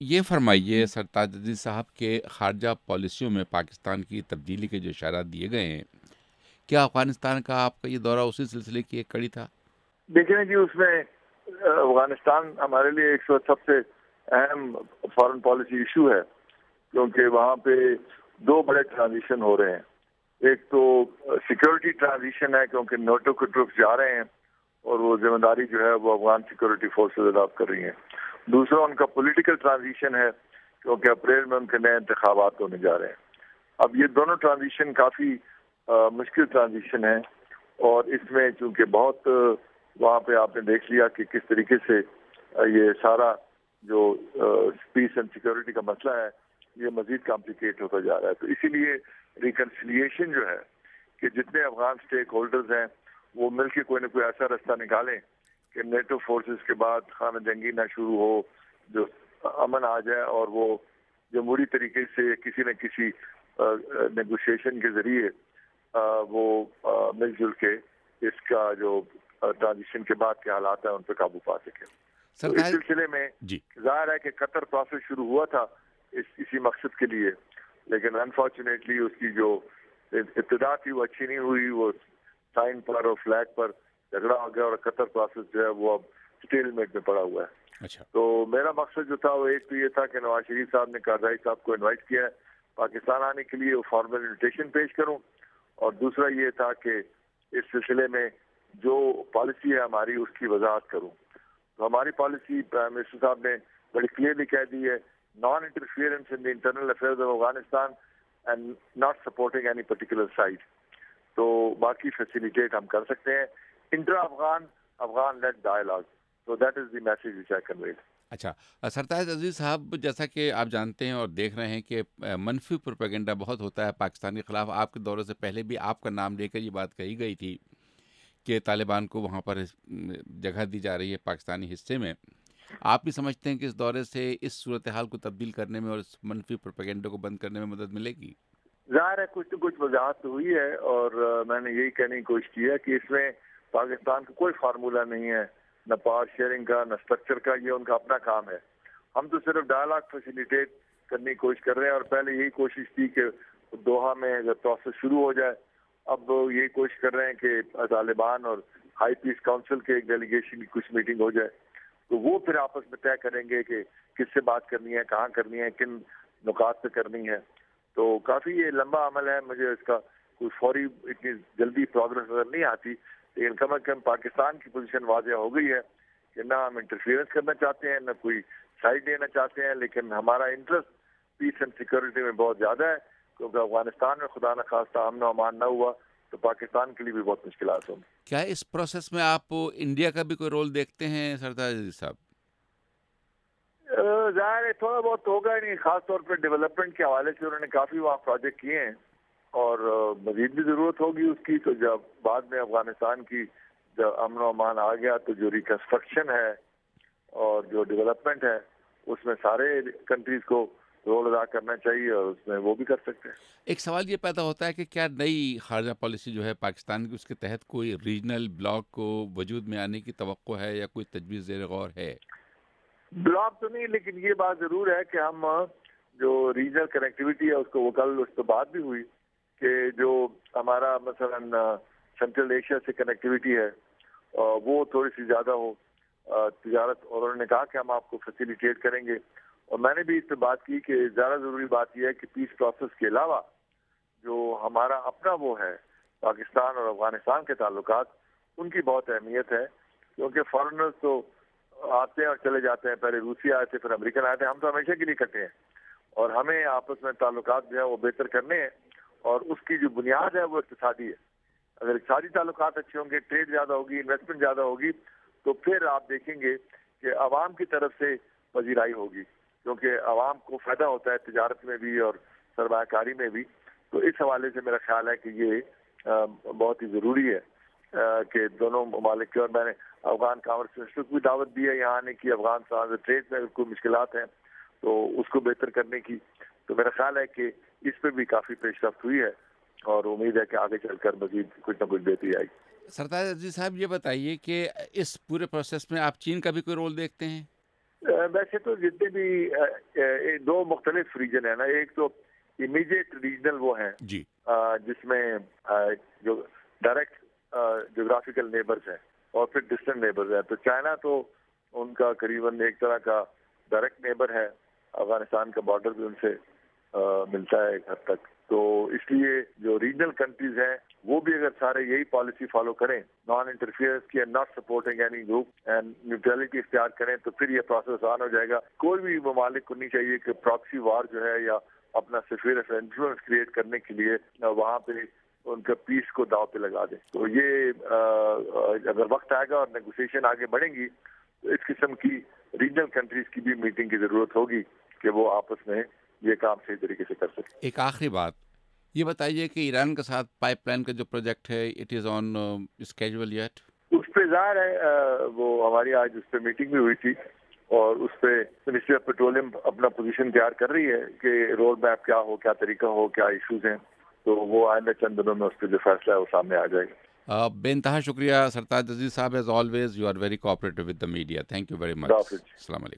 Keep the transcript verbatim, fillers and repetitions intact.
یہ فرمائیے سرتاج عزیز صاحب کے خارجہ پالیسیوں میں پاکستان کی تبدیلی کے جو اشارات دیے گئے ہیں، کیا افغانستان کا آپ کا یہ دورہ اسی سلسلے کی ایک کڑی تھا؟ دیکھیں جی، اس میں افغانستان ہمارے لیے ایک سب سے اہم فارن پالیسی ایشو ہے، کیونکہ وہاں پہ دو بڑے ٹرانزیشن ہو رہے ہیں۔ ایک تو سیکورٹی ٹرانزیشن ہے، کیونکہ نیٹو کی ٹروپس جا رہے ہیں اور وہ ذمہ داری جو ہے وہ افغان سیکورٹی فورسز اڈاپٹ کر رہی ہیں۔ دوسرا ان کا پولیٹیکل ٹرانزیشن ہے، کیونکہ اپریل میں ان کے نئے انتخابات ہونے جا رہے ہیں۔ اب یہ دونوں ٹرانزیشن کافی مشکل ٹرانزیشن ہے، اور اس میں چونکہ بہت وہاں پہ آپ نے دیکھ لیا کہ کس طریقے سے یہ سارا جو پیس اینڈ سیکورٹی کا مسئلہ ہے یہ مزید کمپلیکیٹ ہوتا جا رہا ہے، تو اسی لیے ریکنسیلیشن جو ہے کہ جتنے افغان سٹیک ہولڈرز ہیں وہ مل کے کوئی نہ کوئی ایسا راستہ نکالیں کہ نیٹو فورسز کے بعد خانہ جنگی نہ شروع ہو، جو امن آ جائے، اور وہ جمہوری طریقے سے کسی نہ کسی نیگوشیشن کے ذریعے وہ مل جل کے اس کا جو ٹرانزیشن کے بعد کے حالات ہیں ان پہ قابو پا سکے۔ تو اس سلسلے میں جی ظاہر ہے کہ قطر پروسیس شروع ہوا تھا اس اسی مقصد کے لیے، لیکن انفارچونیٹلی اس کی جو ابتدا تھی وہ اچھی نہیں ہوئی، وہ سائن پر اور فلیگ پر جھگڑا ہو گیا، اور قطر پروسیس جو ہے وہ اب اسٹیل میٹ میں پڑا ہوا ہے۔ اچھا، تو میرا مقصد جو تھا وہ ایک تو یہ تھا کہ نواز شریف صاحب نے کارزائی صاحب کو انوائٹ کیا ہے پاکستان آنے کے لیے، وہ فارمل انویٹیشن پیش کروں، اور دوسرا یہ تھا کہ اس سلسلے میں جو پالیسی ہے ہماری اس کی وضاحت کروں۔ تو ہماری پالیسی پرائم منسٹر صاحب نے بڑی کلیئرلی کہہ دی ہے، non interference in the internal affairs of Afghanistan and not supporting any particular side. تو باقی فیسیلیٹیٹ ہم کر سکتے ہیں intra Afghan Afghan led dialogue, تو that is the message which I conveyed. اچھا سرتاج عزیز صاحب، جیسا کہ آپ جانتے ہیں اور دیکھ رہے ہیں کہ منفی پروپیگنڈا بہت ہوتا ہے پاکستان کے خلاف۔ آپ کے دورے سے پہلے بھی آپ کا نام لے کر یہ بات کہی گئی تھی کہ طالبان کو وہاں پر جگہ دی جا رہی ہے پاکستانی حصے میں۔ آپ بھی سمجھتے ہیں کہ اس دورے سے اس صورتحال کو تبدیل کرنے میں اور اس منفی پروپیگنڈا کو بند کرنے میں مدد ملے گی؟ ظاہر ہے کچھ تو کچھ وضاحت ہوئی ہے، اور میں نے یہی کہنے کی کوشش کی ہے کہ اس میں پاکستان کا کوئی فارمولہ نہیں ہے، نہ پاور شیئرنگ کا نہ اسٹرکچر کا، یہ ان کا اپنا کام ہے۔ ہم تو صرف ڈائلاگ فیسیلیٹیٹ کرنے کی کوشش کر رہے ہیں، اور پہلے یہی کوشش تھی کہ دوحہ میں اگر پروسیس شروع ہو جائے، اب یہی کوشش کر رہے ہیں کہ طالبان اور ہائی پیس کاؤنسل کے ایک ڈیلیگیشن کی کچھ میٹنگ ہو جائے، تو وہ پھر آپس میں طے کریں گے کہ کس سے بات کرنی ہے، کہاں کرنی ہے، کن نکات پہ کرنی ہے۔ تو کافی یہ لمبا عمل ہے، مجھے اس کا کوئی فوری اتنی جلدی پروگرس نظر نہیں آتی، لیکن کم از کم پاکستان کی پوزیشن واضح ہو گئی ہے کہ نہ ہم انٹرفیئرنس کرنا چاہتے ہیں، نہ کوئی سائڈ لینا چاہتے ہیں، لیکن ہمارا انٹرسٹ پیس اینڈ سیکورٹی میں بہت زیادہ ہے، کیونکہ افغانستان میں خدا نہ خواستہ امن و امان نہ ہوا تو پاکستان کے لیے بھی بہت مشکلات ہوں۔ کیا اس پروسیس میں آپ انڈیا کا بھی کوئی رول دیکھتے ہیں سرتاج عزیز صاحب؟ ظاہر ہے تھوڑا بہت ہوگا نہیں، خاص طور پہ ڈیولپمنٹ کے حوالے سے انہوں نے کافی وہاں پروجیکٹ کیے ہیں، اور مزید بھی ضرورت ہوگی اس کی۔ تو جب بعد میں افغانستان کی جب امن و امان آ گیا تو جو ریکنسٹرکشن ہے اور جو ڈیولپمنٹ ہے اس میں سارے کنٹریز کو رول ادا کرنا چاہیے، اور اس میں وہ بھی کر سکتے ہیں۔ ایک سوال یہ پیدا ہوتا ہے کہ کیا نئی خارجہ پالیسی جو ہے پاکستان کی، اس کے تحت کوئی ریجنل بلاک کو وجود میں آنے کی توقع ہے یا کوئی تجویز زیر غور ہے؟ بلاک تو نہیں، لیکن یہ بات ضرور ہے کہ ہم جو ریجنل کنیکٹیویٹی ہے اس کو، وہ کل اس پہ بات بھی ہوئی کہ جو ہمارا مثلاً سینٹرل ایشیا سے کنیکٹیویٹی ہے وہ تھوڑی سی زیادہ ہو تجارت، اور انہوں نے کہا کہ ہم آپ کو فیسیلیٹیٹ کریں گے، اور میں نے بھی اس پہ بات کی کہ زیادہ ضروری بات یہ ہے کہ پیس پروسیس کے علاوہ جو ہمارا اپنا وہ ہے پاکستان اور افغانستان کے تعلقات، ان کی بہت اہمیت ہے، کیونکہ فارنرز تو آتے ہیں اور چلے جاتے ہیں، پہلے روسی آئے تھے، پھر امریکن آئے تھے، ہم تو ہمیشہ کے لیے اکٹھے ہیں، اور ہمیں آپس میں تعلقات جو ہے وہ بہتر کرنے ہیں، اور اس کی جو بنیاد ہے وہ اقتصادی ہے۔ اگر اقتصادی تعلقات اچھے ہوں گے، ٹریڈ زیادہ ہوگی، انویسٹمنٹ زیادہ ہوگی، تو پھر آپ دیکھیں گے کہ عوام کی طرف سے پذیرائی ہوگی، کیونکہ عوام کو فائدہ ہوتا ہے تجارت میں بھی اور سرمایہ کاری میں بھی۔ تو اس حوالے سے میرا خیال ہے کہ یہ بہت ہی ضروری ہے کہ دونوں ممالک کے، اور میں نے افغان کامرس منسٹر کو بھی دعوت دی ہے یہاں آنے کی، افغان ساز ٹریڈ میں کوئی مشکلات ہیں تو اس کو بہتر کرنے کی۔ تو میرا خیال ہے کہ اس پہ بھی کافی پیش رفت ہوئی ہے، اور امید ہے کہ آگے چل کر مزید کچھ نہ کچھ بہتری آئے گی۔ سرتاج عزیز صاحب، یہ بتائیے کہ اس پورے پروسیس میں آپ چین کا بھی کوئی رول دیکھتے ہیں؟ ویسے تو جتنے بھی دو مختلف ریجن ہیں نا، ایک تو امیڈیٹ ریجنل وہ ہیں جی جس میں جو ڈائریکٹ جغرافیکل نیبرز ہیں اور پھر ڈسٹنٹ نیبرز ہیں. تو چائنا تو ان کا قریباً ایک طرح کا ڈائریکٹ نیبر ہے، افغانستان کا بارڈر بھی ان سے ملتا ہے ایک حد تک. تو اس لیے جو ریجنل کنٹریز ہیں وہ بھی اگر سارے یہی پالیسی فالو کریں، نان انٹرفیئرنس کی and not supporting any group and neutrality اختیار کریں، تو پھر یہ پروسیس آن ہو جائے گا. کوئی بھی ممالک کو نہیں چاہیے کہ پراکسی وار جو ہے یا اپنا سفیر آف انفلوئنس کریٹ کرنے کے لیے وہاں پہ ان کا پیس کو داؤ پہ لگا دیں. تو یہ اگر وقت آئے گا اور نیگوسیشن آگے بڑھیں گی تو اس قسم کی ریجنل کنٹریز کی بھی میٹنگ کی ضرورت ہوگی کہ وہ آپس میں یہ کام صحیح طریقے سے کر سکیں. ایک آخری بات یہ بتائیے کہ ایران کے ساتھ پائپ لائن کا جو پروجیکٹ ہے it is on schedule yet? اس پہ ظاہر ہے وہ ہماری آج اس پہ میٹنگ بھی ہوئی تھی اور اس پہ منسٹری آف پیٹرولیم اپنا پوزیشن تیار کر رہی ہے کہ روڈ میپ کیا ہو، کیا طریقہ ہو، کیا ایشوز ہیں. تو وہ آئندہ چند دنوں میں اس پہ جو فیصلہ ہے وہ سامنے آ جائے گا. بے انتہا شکریہ سرتاج عزیز صاحب. As always you are very cooperative with the media. Thank you very much. السلام علیکم.